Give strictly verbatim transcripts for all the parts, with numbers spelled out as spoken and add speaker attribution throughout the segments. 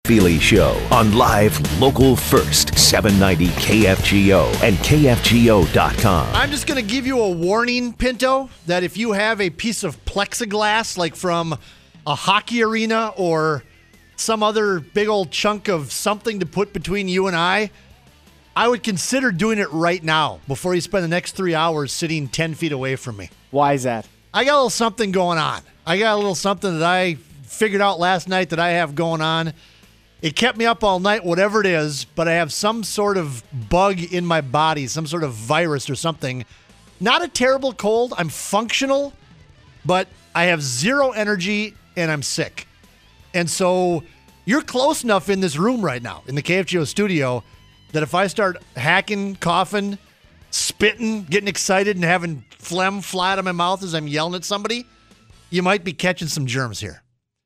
Speaker 1: Feely Show on live, local first, seven ninety K F G O and K F G O dot com.
Speaker 2: I'm just going to give you a warning, Pinto, that if you have a piece of plexiglass, like from a hockey arena or some other big old chunk of something to put between you and I, I would consider doing it right now before you spend the next three hours sitting ten feet away from me.
Speaker 3: Why is that?
Speaker 2: I got a little something going on. I got a little something that I figured out last night that I have going on. It kept me up all night, whatever it is, but I have some sort of bug in my body, some sort of virus or something. Not a terrible cold. I'm functional, but I have zero energy and I'm sick. And so you're close enough in this room right now, in the K F G O studio, that if I start hacking, coughing, spitting, getting excited, and having phlegm fly out of my mouth as I'm yelling at somebody, you might be catching some germs here.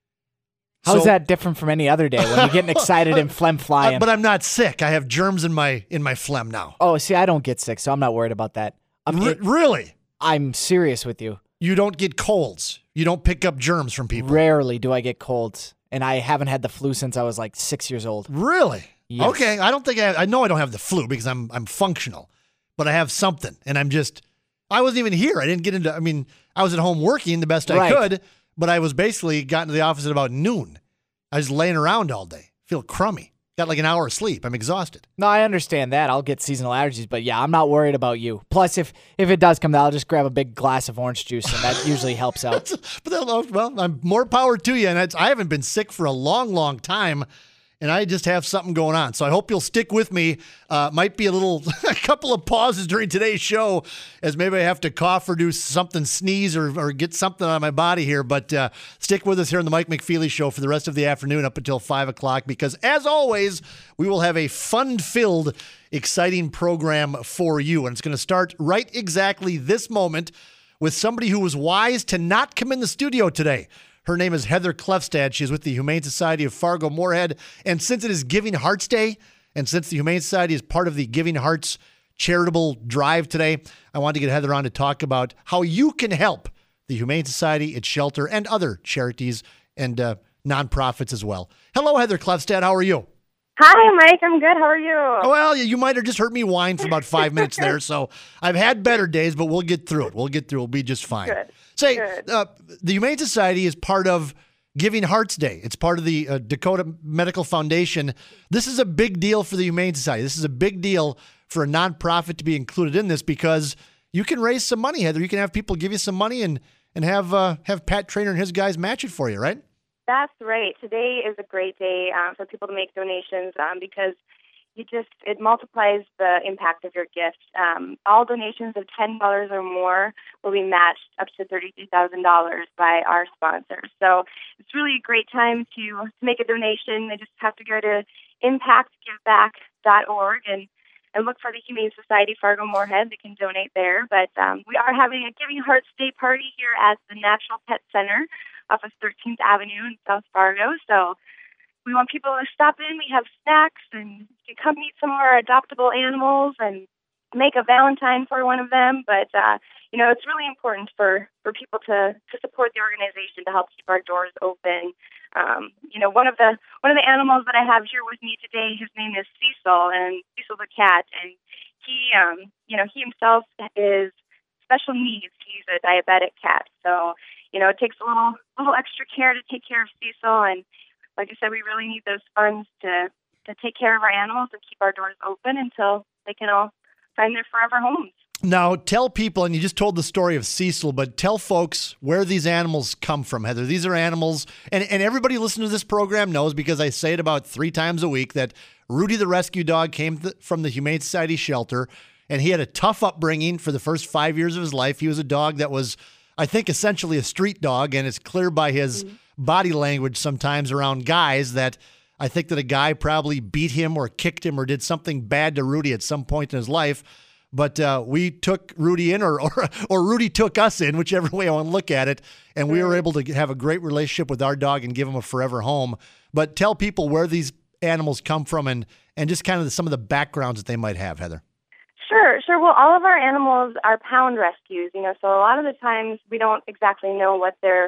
Speaker 3: How
Speaker 2: so,
Speaker 3: is that different from any other day when you're getting excited and phlegm flying?
Speaker 2: Uh, but I'm not sick. I have germs in my in my phlegm now.
Speaker 3: Oh, see, I don't get sick, so I'm not worried about that. I'm,
Speaker 2: R-
Speaker 3: it,
Speaker 2: really?
Speaker 3: I'm serious with you.
Speaker 2: You don't get colds. You don't pick up germs from people.
Speaker 3: Rarely do I get colds, and I haven't had the flu since I was like six years old.
Speaker 2: Really?
Speaker 3: Yes.
Speaker 2: Okay. I don't think I. I know I don't have the flu because I'm I'm functional, but I have something, and I'm just. I wasn't even here. I didn't get into. I mean, I was at home working the best I
Speaker 3: Right.
Speaker 2: could, but I was basically got into the office at about noon. I was laying around all day. Feel crummy. Got like an hour of sleep. I'm exhausted.
Speaker 3: No, I understand that. I'll get seasonal allergies, but yeah, I'm not worried about you. Plus, if if it does come down, I'll just grab a big glass of orange juice, and that usually helps out.
Speaker 2: But that, well, I'm more power to you. And it's, I haven't been sick for a long, long time, and I just have something going on. So I hope you'll stick with me. Uh, might be a little, a couple of pauses during today's show, as maybe I have to cough or do something, sneeze or, or get something out of my body here. But uh, stick with us here on the Mike McFeely Show for the rest of the afternoon up until five o'clock, because as always, we will have a fun-filled, exciting program for you. And it's going to start right exactly this moment with somebody who was wise to not come in the studio today. Her name is Heather Klefstad. She is with the Humane Society of Fargo-Moorhead. And since it is Giving Hearts Day, and since the Humane Society is part of the Giving Hearts charitable drive today, I wanted to get Heather on to talk about how you can help the Humane Society, its shelter, and other charities and uh, nonprofits as well. Hello, Heather Klefstad. How are you?
Speaker 4: Hi, Mike. I'm good. How are you?
Speaker 2: Well, you might have just heard me whine for about five minutes there. So I've had better days, but we'll get through it. We'll get through it. We'll be just fine.
Speaker 4: Good.
Speaker 2: Say,
Speaker 4: Good.
Speaker 2: Uh, the Humane Society is part of Giving Hearts Day. It's part of the uh, Dakota Medical Foundation. This is a big deal for the Humane Society. This is a big deal for a nonprofit to be included in this, because you can raise some money, Heather. You can have people give you some money and and have uh, have Pat Trainer and his guys match it for you, right?
Speaker 4: That's right. Today is a great day um, for people to make donations um, because you just it multiplies the impact of your gift. Um, all donations of ten dollars or more will be matched up to thirty-three thousand dollars by our sponsors. So it's really a great time to, to make a donation. They just have to go to impact give back dot org and, and look for the Humane Society Fargo-Moorhead. They can donate there. But um, we are having a Giving Hearts Day party here at the Natural Pet Center off of thirteenth Avenue in South Fargo. So we want people to stop in. We have snacks, and you can come meet some of our adoptable animals and make a Valentine for one of them. But, uh, you know, it's really important for, for people to, to support the organization to help keep our doors open. Um, you know, one of the one of the animals that I have here with me today, his name is Cecil, and Cecil's a cat. And he, um, you know, he himself is special needs. He's a diabetic cat. So, you know, it takes a little little extra care to take care of Cecil. And like I said, we really need those funds to, to take care of our animals and keep our doors open until they can all find their forever homes.
Speaker 2: Now, tell people, and you just told the story of Cecil, but tell folks where these animals come from, Heather. These are animals, and, and everybody listening to this program knows, because I say it about three times a week, that Rudy the rescue dog came th- from the Humane Society shelter, and he had a tough upbringing for the first five years of his life. He was a dog that was, I think, essentially a street dog, and it's clear by his mm-hmm. body language sometimes around guys that I think that a guy probably beat him or kicked him or did something bad to Rudy at some point in his life. But uh, we took Rudy in, or, or or Rudy took us in, whichever way I want to look at it, and we were able to have a great relationship with our dog and give him a forever home. But tell people where these animals come from and, and just kind of the, some of the backgrounds that they might have, Heather.
Speaker 4: Sure, sure. Well, all of our animals are pound rescues, you know, so a lot of the times we don't exactly know what their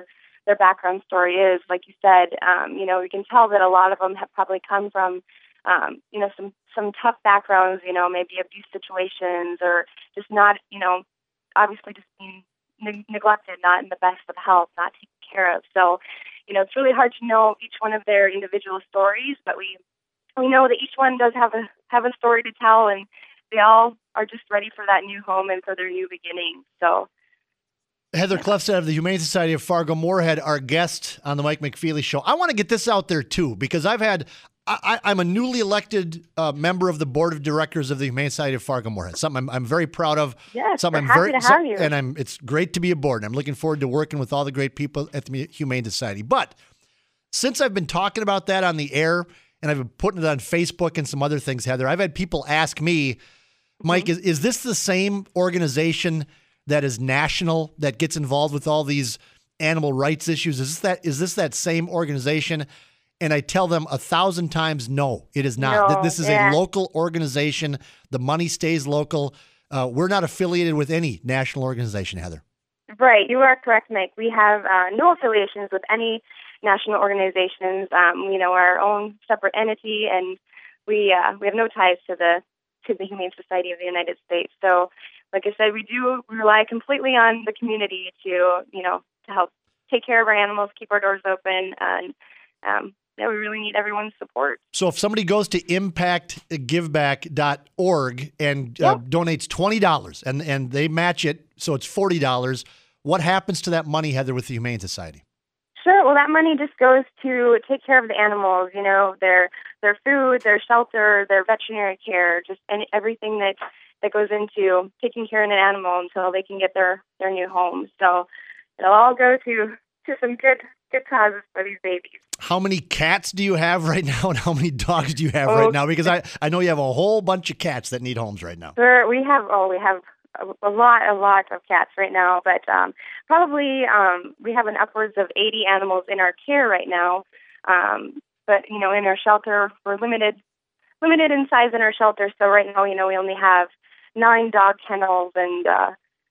Speaker 4: their background story is. Like you said, um, you know, we can tell that a lot of them have probably come from, um, you know, some, some tough backgrounds, you know, maybe abuse situations or just not, you know, obviously just being ne- neglected, not in the best of health, not taken care of. So, you know, it's really hard to know each one of their individual stories, but we we know that each one does have a have a story to tell, and they all are just ready for that new home and for their new beginning. So,
Speaker 2: Heather Klefstad of the Humane Society of Fargo-Moorhead, our guest on the Mike McFeely Show. I want to get this out there too, because I've had I, I'm a newly elected uh, member of the board of directors of the Humane Society of Fargo-Moorhead. Something I'm, I'm very proud of.
Speaker 4: Yes,
Speaker 2: something
Speaker 4: we're
Speaker 2: I'm
Speaker 4: happy
Speaker 2: very,
Speaker 4: to
Speaker 2: so-
Speaker 4: have you.
Speaker 2: and I'm. It's great to be aboard. And I'm looking forward to working with all the great people at the Humane Society. But since I've been talking about that on the air, and I've been putting it on Facebook and some other things, Heather, I've had people ask me, Mike, mm-hmm. is, is this the same organization that is national that gets involved with all these animal rights issues? Is this that? Is this that same organization? And I tell them a thousand times, no, it is not.
Speaker 4: No,
Speaker 2: This is
Speaker 4: yeah.
Speaker 2: a local organization. The money stays local. Uh, we're not affiliated with any national organization, Heather.
Speaker 4: Right, you are correct, Mike. We have uh, no affiliations with any national organizations. Um, you know, our own separate entity, and we uh, we have no ties to the to the Humane Society of the United States. So, like I said, we do rely completely on the community to you know to help take care of our animals, keep our doors open, and um, yeah, we really need everyone's support.
Speaker 2: So if somebody goes to impact give back dot org and uh,
Speaker 4: Yep.
Speaker 2: donates twenty dollars and, and they match it, so it's forty dollars, what happens to that money, Heather, with the Humane Society?
Speaker 4: Sure. Well, that money just goes to take care of the animals, you know, their their food, their shelter, their veterinary care, just any, everything that, that goes into taking care of an animal until they can get their, their new home. So it'll all go to, to some good good causes for these babies.
Speaker 2: How many cats do you have right now, and how many dogs do you have
Speaker 4: Oh,
Speaker 2: right now? Because I, I know you have a whole bunch of cats that need homes right now.
Speaker 4: Sure, we have oh we have a, a lot a lot of cats right now, but um, probably um, we have an upwards of eighty animals in our care right now. Um, but you know, in our shelter, we're limited limited in size in our shelter. So right now, you know, we only have nine dog kennels and uh,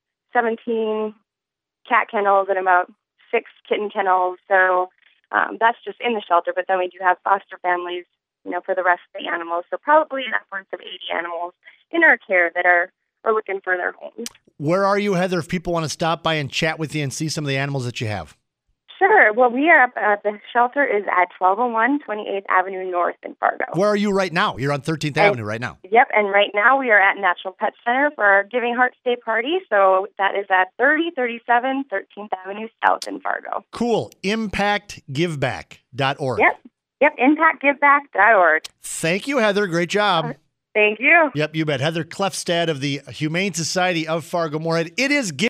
Speaker 4: seventeen cat kennels and about six kitten kennels. So um, that's just in the shelter. But then we do have foster families, you know, for the rest of the animals. So probably an upwards of eighty animals in our care that are, are looking for their homes.
Speaker 2: Where are you, Heather, if people want to stop by and chat with you and see some of the animals that you have?
Speaker 4: Sure. Well, we are, uh, the shelter is at twelve oh one twenty-eighth Avenue North in Fargo.
Speaker 2: Where are you right now? You're on thirteenth
Speaker 4: And-
Speaker 2: Avenue right now.
Speaker 4: Yep, and right now we are at Natural Pet Center for our Giving Hearts Day party. So that is at thirty thirty-seven thirteenth Avenue South in Fargo.
Speaker 2: Cool. impact give back dot org.
Speaker 4: Yep. Yep, impact give back dot org.
Speaker 2: Thank you, Heather. Great job.
Speaker 4: Thank you.
Speaker 2: Yep, you bet. Heather Klefstad of the Humane Society of Fargo-Moorhead. It is